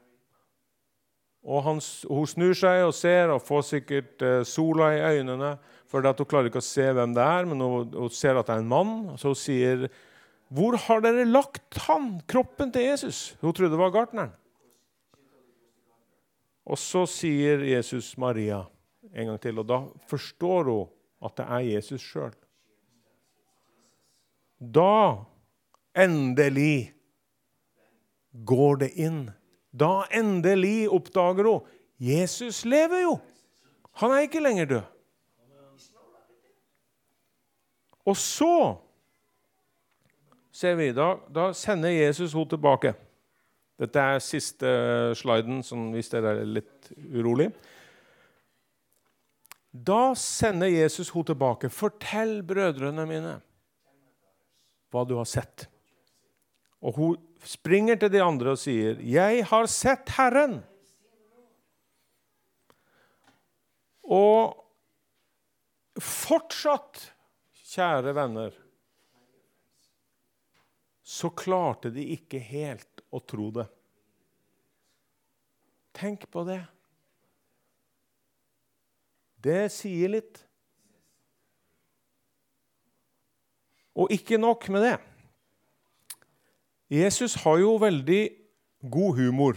[SPEAKER 1] og hun snur seg og ser og får sikkert sola i øynene, for hun klarer ikke å se hvem det er, men hun ser at det er en mann, og så hun sier, hvor har dere lagt han, kroppen til Jesus? Hun trodde det var gartneren. Og så sier Jesus Maria en gang til, og da forstår hun at det er Jesus selv. Da endelig går det inn. Da endelig oppdager hun, Jesus lever jo. Han er ikke lenger død. Og så ser vi, da sender Jesus henne tilbake. Dette er siste sliden, hvis dere er litt urolig. Da sender Jesus henne tilbake. Fortell brødrene mine hva du har sett. Og hun springer til de andre og sier, jeg har sett Herren. Og fortsatt, kjære venner, så klarte de ikke helt å tro det. Tenk på det. Det sier litt. Og ikke nok med det. Jesus har jo veldig god humor.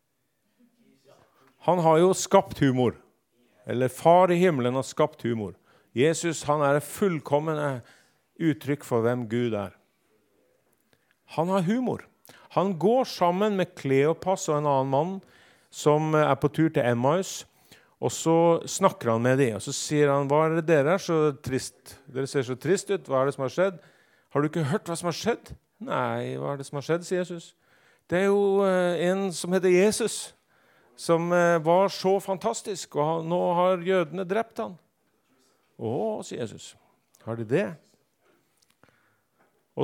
[SPEAKER 1] Han har jo skapt humor. Eller far i himmelen har skapt humor. Jesus, han er et fullkommende uttrykk for hvem Gud er. Han har humor. Han går sammen med Kleopas og en annen mann som er på tur til Emmaus, og så snakker han med dem, og så sier han, hva er det dere er så trist? Dere ser så trist ut, hva er det som har skjedd? Har du ikke hørt hva som har skjedd? Nei, hva er det som har skjedd, sier Jesus. Det er jo en som heter Jesus, som var så fantastisk, og nå har jødene drept han. Å, sier Jesus, har de det? Og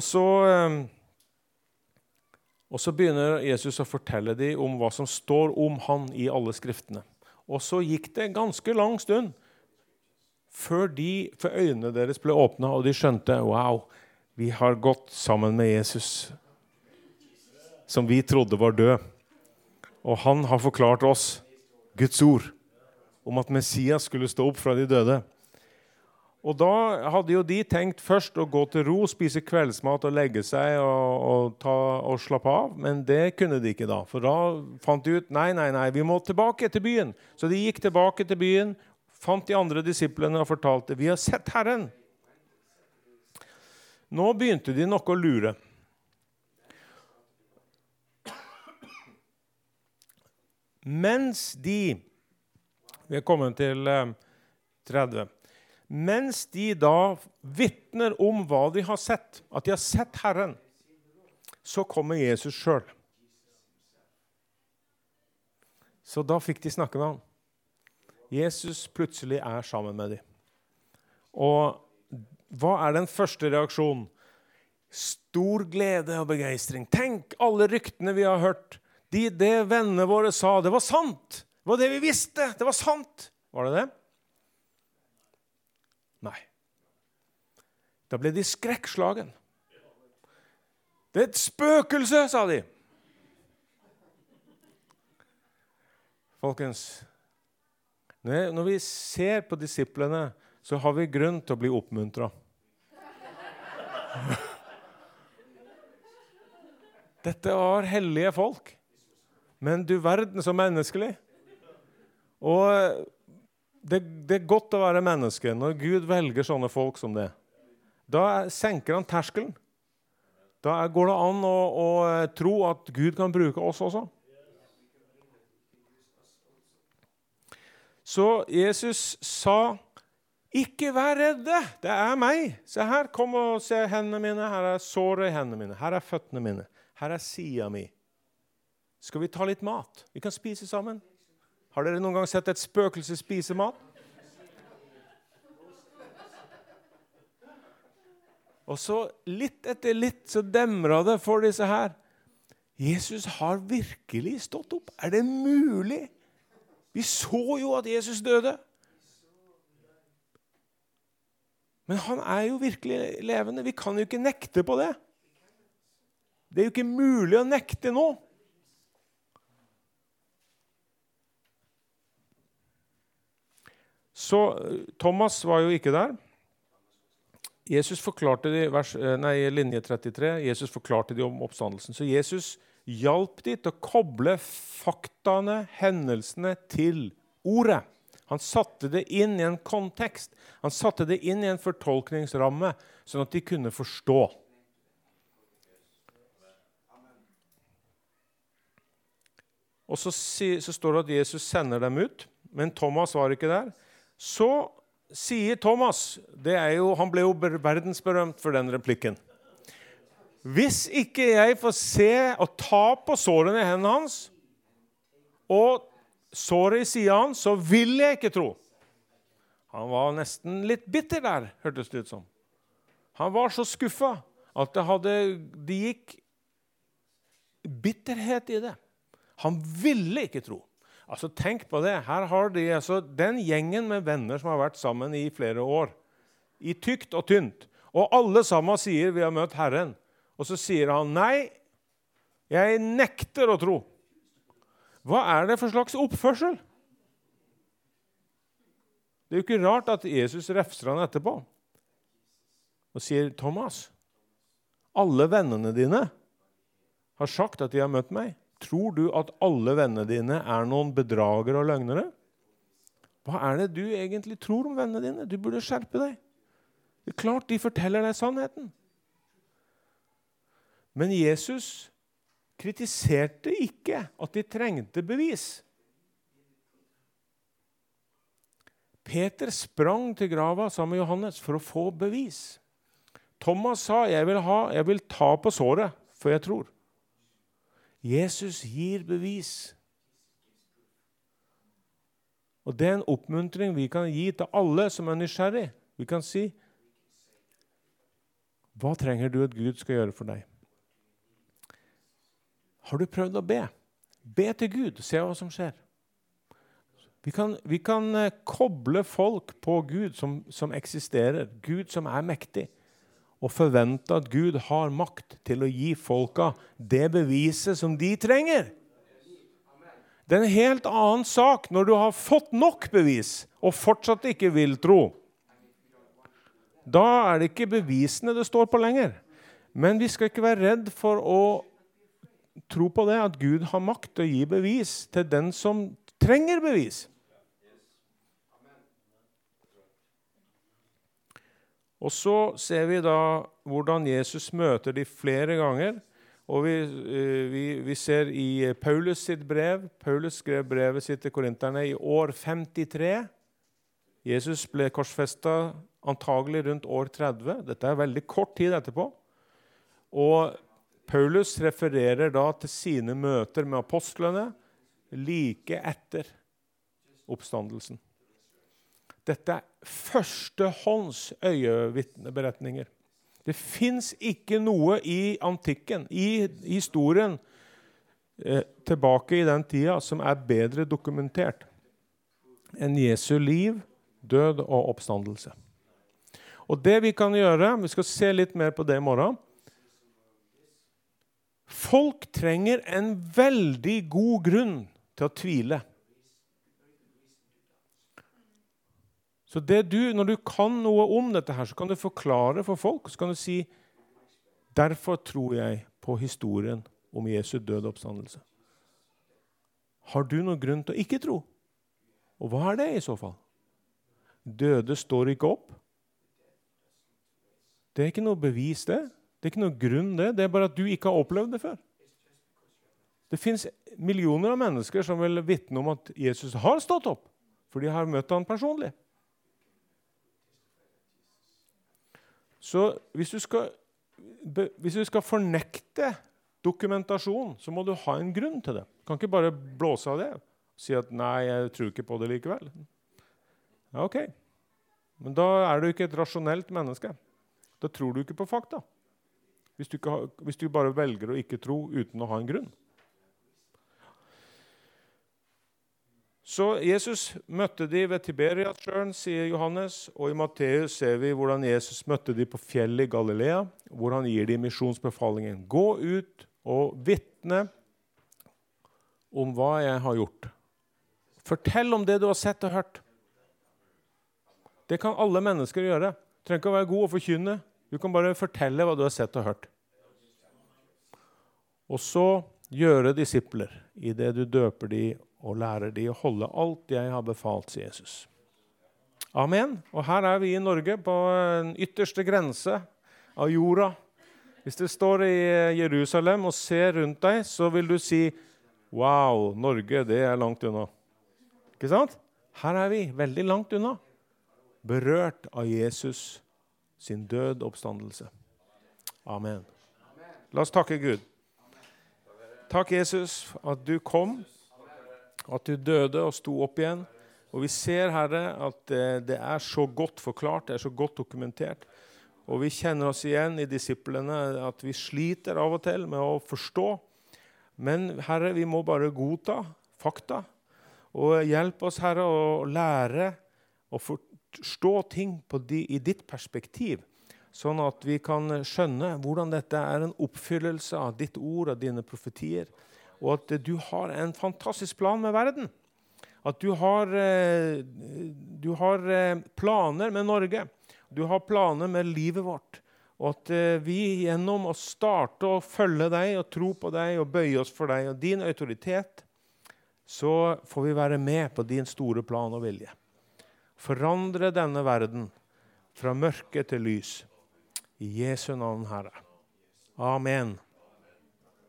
[SPEAKER 1] så begynner Jesus å fortelle dem om hva som står om han i alle skriftene. Og så gikk det en ganske lang stund før øynene deres ble åpnet, og de skjønte, wow, vi har gått sammen med Jesus, som vi trodde var død. Og han har forklart oss Guds ord om at Messias skulle stå opp fra de døde. Og da hadde jo de tenkt først å gå til ro, spise kveldsmat og legge seg og slappe av, men det kunne de ikke da. For da fant de ut, nei, vi må tilbake til byen. Så de gikk tilbake til byen, fant de andre disiplene og fortalte, vi har sett Herren. Nå begynte de nok å lure. Mens vi er kommet til 30, mens de da vittner om hva de har sett, at de har sett Herren, så kommer Jesus selv. Så da fikk de snakke med han. Jesus plutselig er sammen med dem. Og hva er den første reaksjonen? Stor glede og begeistring. Tenk alle ryktene vi har hørt. Det vennene våre sa, det var sant. Det var det vi visste, det var sant. Var det det? Nei. Da ble de skrekkslagen. Det er et spøkelse, sa de. Folkens, når vi ser på disiplene, så har vi grunn til å bli oppmuntret. Dette var hellige folk. Men du verden så menneskelig. Og det er godt å være menneske når Gud velger sånne folk som det. Da senker han terskelen. Da går det an å tro at Gud kan bruke oss også. Så Jesus sa, ikke vær redde, det er meg. Se her, kom og se hendene mine, her såret i hendene mine, her føttene mine, her siden min. Skal vi ta litt mat? Vi kan spise sammen. Har dere noen gang sett et spøkelse spise mat? Og så litt etter litt så demret det for disse her. Jesus har virkelig stått opp. Er det mulig? Vi så jo at Jesus døde. Men han er jo virkelig levende. Vi kan jo ikke nekte på det. Det er jo ikke mulig å nekte nå. Så Thomas var jo ikke der. Jesus forklarte det i linje 33. Jesus forklarte det om oppstandelsen. Så Jesus hjalp de til å koble faktaene, hendelsene til ordet. Han satte det inn i en kontekst. Han satte det inn i en fortolkningsramme, sånn at de kunne forstå. Og så står det at Jesus sender dem ut, men Thomas var ikke der. Så sier Thomas, han ble jo verdensberømt for den replikken. Hvis ikke jeg får se og ta på sårene i hendene hans, og såret i siden hans, så vil jeg ikke tro. Han var nesten litt bitter der, hørtes det ut som. Han var så skuffet at det gikk bitterhet i det. Han ville ikke tro. Altså, tenk på det. Her har de den gjengen med venner som har vært sammen i flere år, i tykt og tynt, og alle sammen sier vi har møtt Herren. Og så sier han, nei, jeg nekter å tro. Hva er det for slags oppførsel? Det er jo ikke rart at Jesus refser han etterpå og sier, Thomas, alle vennene dine har sagt at de har møtt meg. Tror du at alle vennene dine er noen bedragere og løgnere? Hva er det du egentlig tror om vennene dine? Du burde skjerpe deg. Det er klart de forteller deg sannheten. Men Jesus kritiserte ikke at de trengte bevis. Peter sprang til grava sammen med Johannes for å få bevis. Thomas sa, jeg vil ta på såret, for jeg tror. Jesus gir bevis. Og det er en oppmuntring vi kan gi til alle som er nysgjerrig. Vi kan si, hva trenger du at Gud skal gjøre for deg? Har du prøvd å be? Be til Gud, se hva som skjer. Vi kan koble folk på Gud som eksisterer, Gud som er mektig, og forvente at Gud har makt til å gi folka det beviset som de trenger. Det er en helt annen sak når du har fått nok bevis og fortsatt ikke vil tro. Da er det ikke bevisene det står på lenger. Men vi skal ikke være redd for å tro på det, at Gud har makt til å gi bevis til den som trenger bevis. Og så ser vi da hvordan Jesus møter de flere ganger. Og vi ser i Paulus sitt brev. Paulus skrev brevet sitt til korinterne i år 53. Jesus ble korsfestet antagelig rundt år 30. Dette er veldig kort tid etterpå. Og Paulus refererer da til sine møter med apostlene like etter oppstandelsen. Dette er førstehånds øyevitneberetninger. Det finnes ikke noe i antikken, i historien, tilbake i den tida, som er bedre dokumentert enn Jesu liv, død og oppstandelse. Og det vi kan gjøre, vi skal se litt mer på det i morgen. Folk trenger en veldig god grunn til å tvile. Så når du kan noe om dette her, så kan du forklare for folk, så kan du si, derfor tror jeg på historien om Jesu død og oppstandelse. Har du noen grunn til å ikke tro? Og hva er det i så fall? Døde står ikke opp. Det er ikke noe bevis det. Det er ikke noe grunn det. Det er bare at du ikke har opplevd det før. Det finnes millioner av mennesker som vil vitne om at Jesus har stått opp, for de har møtt han personlig. Så hvis du skal fornekte dokumentasjon, så må du ha en grunn til det. Du kan ikke bare blåse av det og si at nei, jeg tror ikke på det likevel. Ja, ok. Men da er du ikke et rasjonelt menneske. Da tror du ikke på fakta. Hvis du bare velger å ikke tro uten å ha en grunn. Så Jesus møtte de ved Tiberiassjøen, sier Johannes, og i Matteus ser vi hvordan Jesus møtte de på fjellet i Galilea, hvor han gir de misjonsbefalingen. Gå ut og vitne om hva jeg har gjort. Fortell om det du har sett og hørt. Det kan alle mennesker gjøre. Du trenger ikke å være god og forkynne. Du kan bare fortelle hva du har sett og hørt. Og så gjøre disipler i det du døper de og lærer de å holde alt jeg har befalt, sier Jesus. Amen. Og her er vi i Norge på den ytterste grense av jorda. Hvis du står i Jerusalem og ser rundt deg, så vil du si, wow, Norge, det er langt unna. Ikke sant? Her er vi, veldig langt unna. Berørt av Jesus sin død oppstandelse. Amen. La oss takke Gud. Takk, Jesus, at du kom, at du døde og sto opp igjen. Og vi ser, Herre, at det er så godt forklart, det er så godt dokumentert. Og vi kjenner oss igjen i disiplene at vi sliter av og til med å forstå. Men, Herre, vi må bare godta fakta. Og hjelp oss, Herre, å lære å forstå ting i ditt perspektiv. Sånn at vi kan skjønne hvordan dette er en oppfyllelse av ditt ord og dine profetier. Og at du har en fantastisk plan med verden. At du har planer med Norge. Du har planer med livet vårt. Og at vi gjennom å starte å følge deg og tro på deg og bøye oss for deg og din autoritet, så får vi være med på din store plan og vilje. Forandre denne verden fra mørke til lys. I Jesu navn, Herre. Amen.